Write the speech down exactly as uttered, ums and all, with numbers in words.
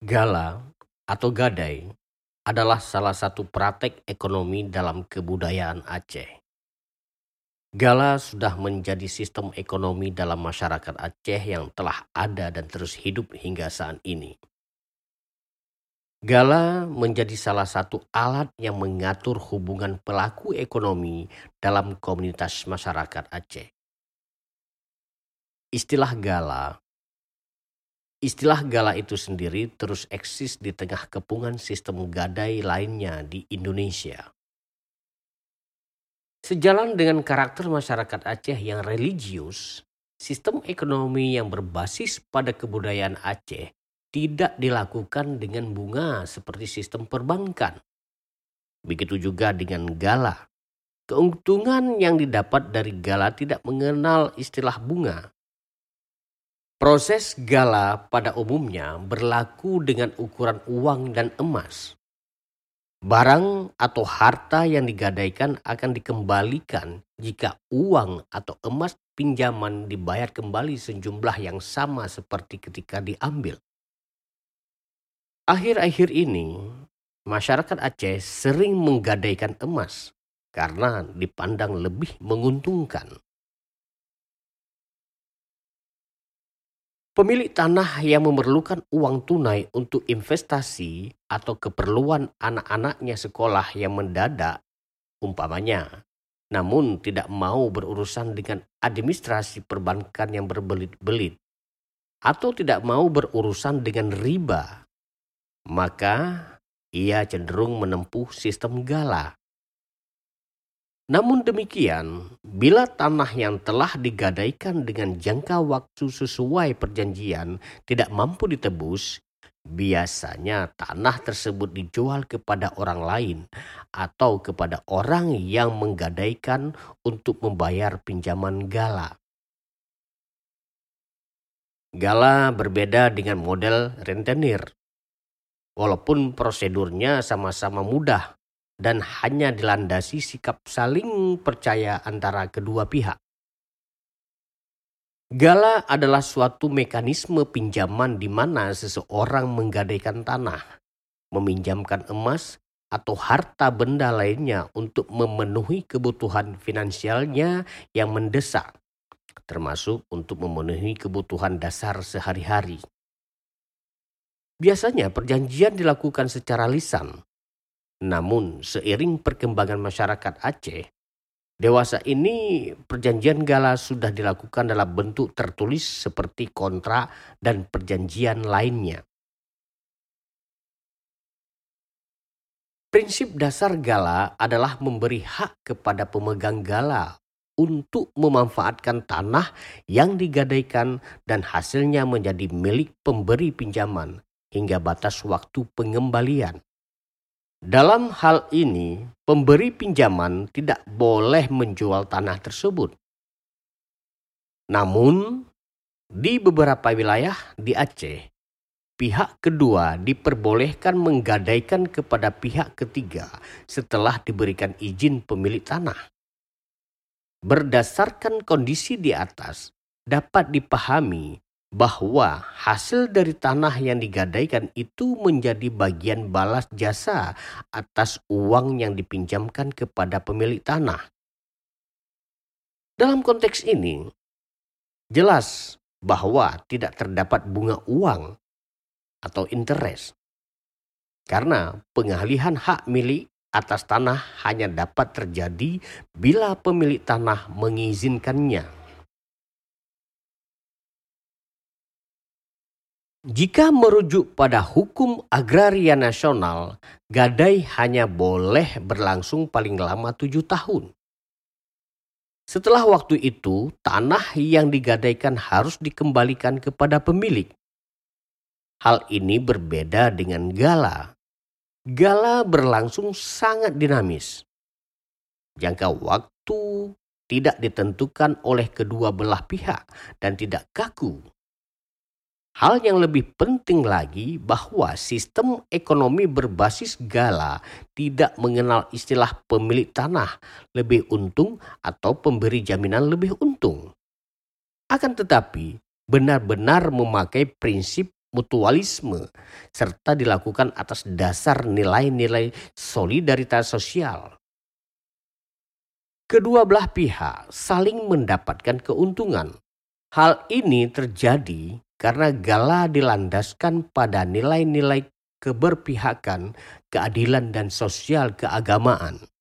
Gala atau gadai adalah salah satu praktek ekonomi dalam kebudayaan Aceh. Gala sudah menjadi sistem ekonomi dalam masyarakat Aceh yang telah ada dan terus hidup hingga saat ini. Gala menjadi salah satu alat yang mengatur hubungan pelaku ekonomi dalam komunitas masyarakat Aceh. Istilah gala Istilah gala itu sendiri terus eksis di tengah kepungan sistem gadai lainnya di Indonesia. Sejalan dengan karakter masyarakat Aceh yang religius, sistem ekonomi yang berbasis pada kebudayaan Aceh tidak dilakukan dengan bunga seperti sistem perbankan. Begitu juga dengan gala. Keuntungan yang didapat dari gala tidak mengenal istilah bunga. Proses gala pada umumnya berlaku dengan ukuran uang dan emas. Barang atau harta yang digadaikan akan dikembalikan jika uang atau emas pinjaman dibayar kembali sejumlah yang sama seperti ketika diambil. Akhir-akhir ini, masyarakat Aceh sering menggadaikan emas karena dipandang lebih menguntungkan. Pemilik tanah yang memerlukan uang tunai untuk investasi atau keperluan anak-anaknya sekolah yang mendadak, umpamanya, namun tidak mau berurusan dengan administrasi perbankan yang berbelit-belit atau tidak mau berurusan dengan riba, maka ia cenderung menempuh sistem gala. Namun demikian, bila tanah yang telah digadaikan dengan jangka waktu sesuai perjanjian tidak mampu ditebus, biasanya tanah tersebut dijual kepada orang lain atau kepada orang yang menggadaikan untuk membayar pinjaman gala. Gala berbeda dengan model rentenir. Walaupun prosedurnya sama-sama mudah dan hanya dilandasi sikap saling percaya antara kedua pihak. Gala adalah suatu mekanisme pinjaman di mana seseorang menggadaikan tanah, meminjamkan emas, atau harta benda lainnya untuk memenuhi kebutuhan finansialnya yang mendesak, termasuk untuk memenuhi kebutuhan dasar sehari-hari. Biasanya perjanjian dilakukan secara lisan. Namun seiring perkembangan masyarakat Aceh, dewasa ini perjanjian gala sudah dilakukan dalam bentuk tertulis seperti kontrak dan perjanjian lainnya. Prinsip dasar gala adalah memberi hak kepada pemegang gala untuk memanfaatkan tanah yang digadaikan dan hasilnya menjadi milik pemberi pinjaman hingga batas waktu pengembalian. Dalam hal ini, pemberi pinjaman tidak boleh menjual tanah tersebut. Namun, di beberapa wilayah di Aceh, pihak kedua diperbolehkan menggadaikan kepada pihak ketiga setelah diberikan izin pemilik tanah. Berdasarkan kondisi di atas, dapat dipahami bahwa hasil dari tanah yang digadaikan itu menjadi bagian balas jasa atas uang yang dipinjamkan kepada pemilik tanah. Dalam konteks ini, jelas bahwa tidak terdapat bunga uang atau interest, karena pengalihan hak milik atas tanah hanya dapat terjadi bila pemilik tanah mengizinkannya. Jika merujuk pada hukum agraria nasional, gadai hanya boleh berlangsung paling lama tujuh tahun. Setelah waktu itu, tanah yang digadaikan harus dikembalikan kepada pemilik. Hal ini berbeda dengan gala. Gala berlangsung sangat dinamis. Jangka waktu tidak ditentukan oleh kedua belah pihak dan tidak kaku. Hal yang lebih penting lagi bahwa sistem ekonomi berbasis gala tidak mengenal istilah pemilik tanah lebih untung atau pemberi jaminan lebih untung. Akan tetapi benar-benar memakai prinsip mutualisme, serta dilakukan atas dasar nilai-nilai solidaritas sosial. Kedua belah pihak saling mendapatkan keuntungan. Hal ini terjadi karena Gala dilandaskan pada nilai-nilai keberpihakan, keadilan, dan sosial keagamaan.